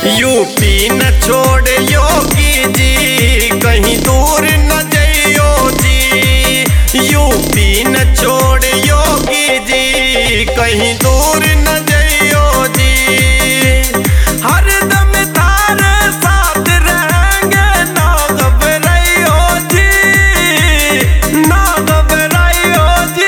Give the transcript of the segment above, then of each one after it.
UP न छोड़ योगी जी, कहीं दूर न जइयो जी। यूपी न छोड़ योगी जी, कहीं दूर न जइयो जी। हरदम तारे साथ रहेंगे, ना घबराइयो जी, ना घबराइयो जी।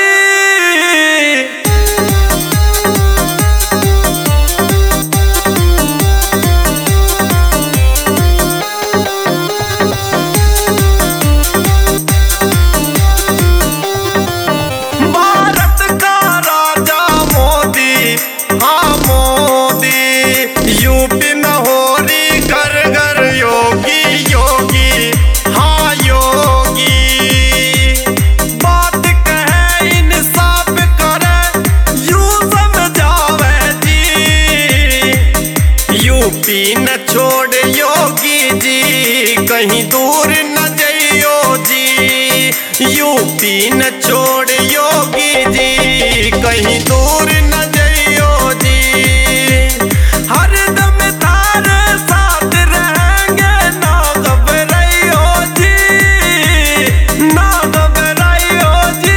यूपी में हो रही घर घर योगी योगी, हाँ योगी। बात कहे इंसाफ करे, यूं समझावे जी। यूपी न छोड़ योगी जी, कहीं दूर न जइयो जी। यूपी न छोड़ योगी जी, कहीं दूर न जइयो जी। हरदम तारे साथ रहेंगे, ना घबराइयो जी, ना घबराइयो जी।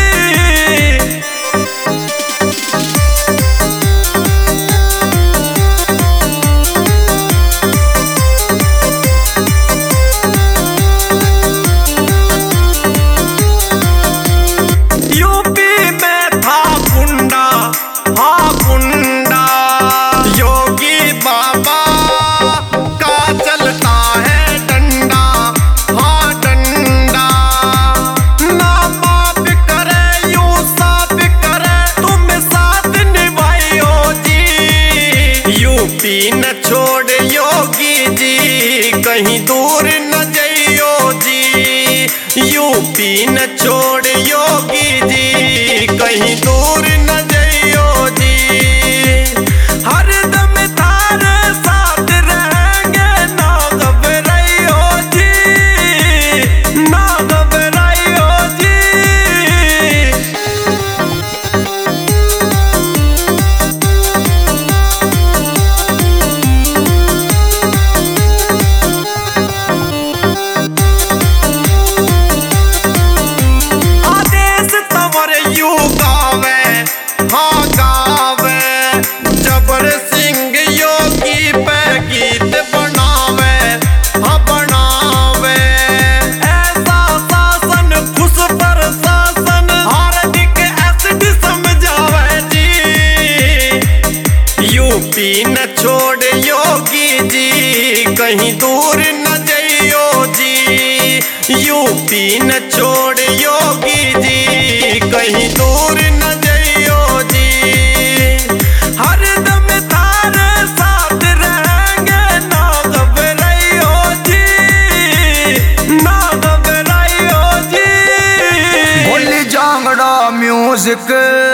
यूपी में था गुंडा, हाँ गुंडा। योगी बाबा का चलता है डंडा, हाँ डंडा। ना माफ करे, यूं साफ करे, तुम साथ निभाइयो जी। यूपी न छोड़ योगी जी, कहीं दूर न जइयो जी। यूपी न छोड़ योगी जी, कहीं दूर न जइयो जी। हरदम तारे साथ रहेंगे, ना घबराइयो जी, ना घबराइयो जी। आदेश तवर यू गावे, हाँ गावे। जबर सिंह योगी पे गीत बनावे, हाँ बनावे। ऐसा शासन खुश पर शासन, हार्दिक एसडी समझावे जी। यूपी न छोड़ योगी जी, कहीं दूर न जइयो जी। यूपी न छोड़ योगी जी, कहीं दूर न जइयो जी। हरदम तारे साथ रहेंगे, ना घबराइयो जी, ना घबराइयो जी। भोली जांगड़ा म्यूजिक।